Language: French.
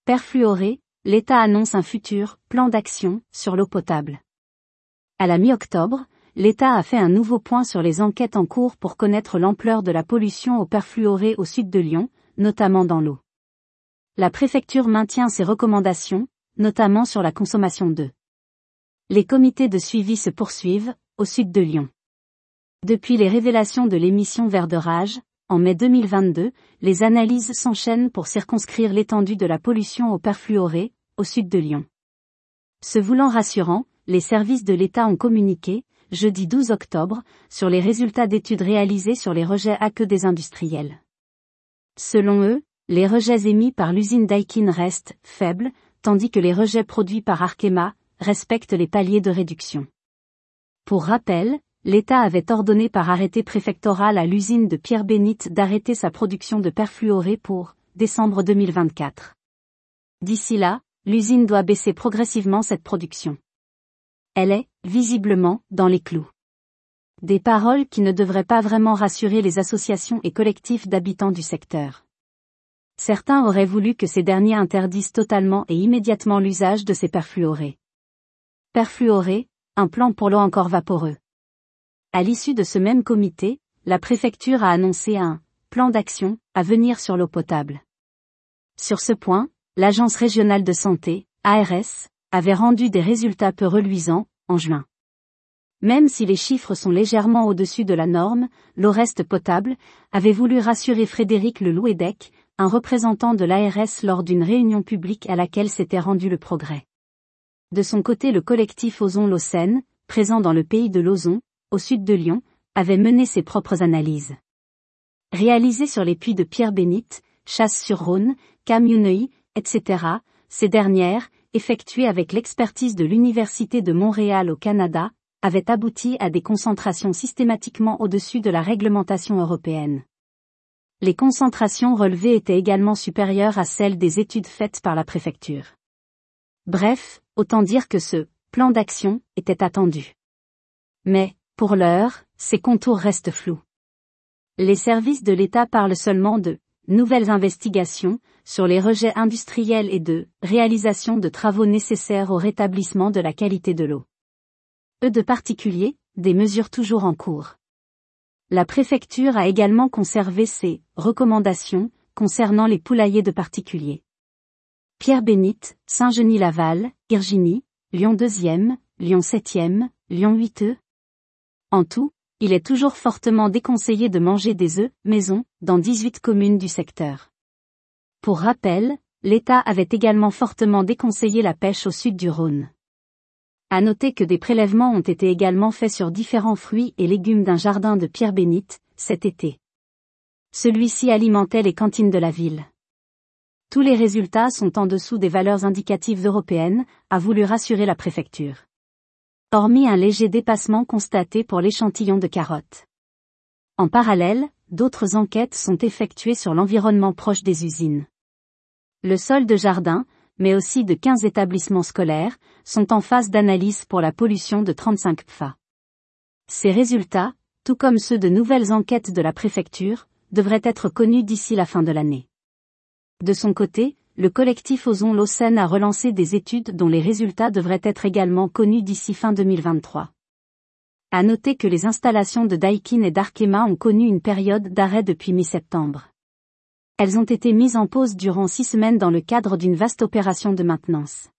Perfluoré, l'État annonce un futur plan d'action sur l'eau potable. À la mi-octobre, l'État a fait un nouveau point sur les enquêtes en cours pour connaître l'ampleur de la pollution au perfluoré au sud de Lyon, notamment dans l'eau. La préfecture maintient ses recommandations, notamment sur la consommation d'eau. Les comités de suivi se poursuivent, au sud de Lyon. Depuis les révélations de l'émission Vert de Rage, en mai 2022, les analyses s'enchaînent pour circonscrire l'étendue de la pollution au perfluoré, au sud de Lyon. Se voulant rassurants, les services de l'État ont communiqué, jeudi 12 octobre, sur les résultats d'études réalisées sur les rejets aqueux des industriels. Selon eux, les rejets émis par l'usine Daikin restent faibles, tandis que les rejets produits par Arkema respectent les paliers de réduction. Pour rappel, l'État avait ordonné par arrêté préfectoral à l'usine de Pierre-Bénite d'arrêter sa production de perfluoré pour décembre 2024. D'ici là, l'usine doit baisser progressivement cette production. Elle est, visiblement, dans les clous. Des paroles qui ne devraient pas vraiment rassurer les associations et collectifs d'habitants du secteur. Certains auraient voulu que ces derniers interdisent totalement et immédiatement l'usage de ces perfluorés. Perfluoré, un plan pour l'eau encore vaporeux. À l'issue de ce même comité, la préfecture a annoncé un plan d'action à venir sur l'eau potable. Sur ce point, l'Agence régionale de santé, ARS, avait rendu des résultats peu reluisants, en juin. Même si les chiffres sont légèrement au-dessus de la norme, l'eau reste potable, avait voulu rassurer Frédéric Lelouédec, un représentant de l'ARS lors d'une réunion publique à laquelle s'était rendu le Progrès. De son côté, le collectif Ozon l'eau saine, présent dans le pays de l'Ozon, au sud de Lyon, avait mené ses propres analyses. Réalisées sur les puits de Pierre-Bénite, Chasse-sur-Rhône, Camionneuil, etc., ces dernières, effectuées avec l'expertise de l'Université de Montréal au Canada, avaient abouti à des concentrations systématiquement au-dessus de la réglementation européenne. Les concentrations relevées étaient également supérieures à celles des études faites par la préfecture. Bref, autant dire que ce plan d'action était attendu. Mais, pour l'heure, ses contours restent flous. Les services de l'État parlent seulement de nouvelles investigations sur les rejets industriels et de réalisation de travaux nécessaires au rétablissement de la qualité de l'eau. De particulier, des mesures toujours en cours. La préfecture a également conservé ses recommandations concernant les poulaillers de particuliers. Pierre-Bénite, Saint-Genis-Laval, Virginie, Lyon 2e, Lyon 7e, Lyon 8e. En tout, il est toujours fortement déconseillé de manger des œufs maison dans 18 communes du secteur. Pour rappel, l'État avait également fortement déconseillé la pêche au sud du Rhône. À noter que des prélèvements ont été également faits sur différents fruits et légumes d'un jardin de Pierre-Bénite, cet été. Celui-ci alimentait les cantines de la ville. Tous les résultats sont en dessous des valeurs indicatives européennes, a voulu rassurer la préfecture. Hormis un léger dépassement constaté pour l'échantillon de carottes. En parallèle, d'autres enquêtes sont effectuées sur l'environnement proche des usines. Le sol de jardin, mais aussi de 15 établissements scolaires, sont en phase d'analyse pour la pollution de 35 PFAS. Ces résultats, tout comme ceux de nouvelles enquêtes de la préfecture, devraient être connus d'ici la fin de l'année. De son côté, le collectif Ozon l'eau saine a relancé des études dont les résultats devraient être également connus d'ici fin 2023. À noter que les installations de Daikin et d'Arkema ont connu une période d'arrêt depuis mi-septembre. Elles ont été mises en pause durant 6 semaines dans le cadre d'une vaste opération de maintenance.